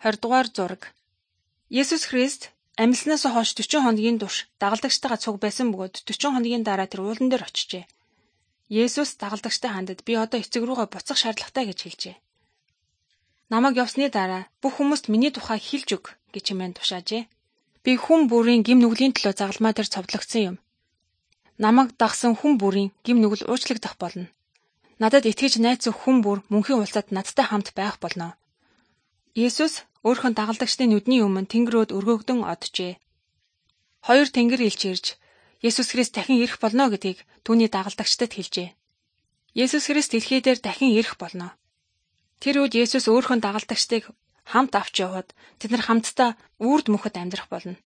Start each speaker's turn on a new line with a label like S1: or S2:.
S1: 20 дугаар зураг. Есүс Христ амьлснаас хойш 40 хоногийн турш дагалдагчтайгаа цуг байсан бөгөөд 40 хоногийн дараа тэр уулан дээр очижээ. Есүс дагалдагчтай хандад би одоо эцэг рүүгээ буцах шаардлагатай гэж хэлжээ. Намайг явсны дараа бүх хүмүүст миний тухай хэлж өг гэж хэмээн тушаажээ. Би хүн бүрийн гим нүглийн төлөө загалмай дээр цовдлогдсон юм. Намайг дагсан хүн бүрийн гим нүгэл уучлагдах болно. Надад итгэж найзах хүн бүр мөнхийн улсад надтай хамт байх болно. Есүс өөрхөн дагалдагчдын нүдний өмнө тэнгэрөөд өргөөгдөн оджээ. Хоёр тэнгэр элч ирж Есүс Христ дахин ирэх болно гэдгийг түүний дагалдагчдад хэлжээ. Есүс Христ дэлхий дээр дахин ирэх болно. Тэр үед Есүс өөрхөн дагалдагчдыг хамт авч яваад тэд нар хамтдаа үрд мөхөд амьдрах болно.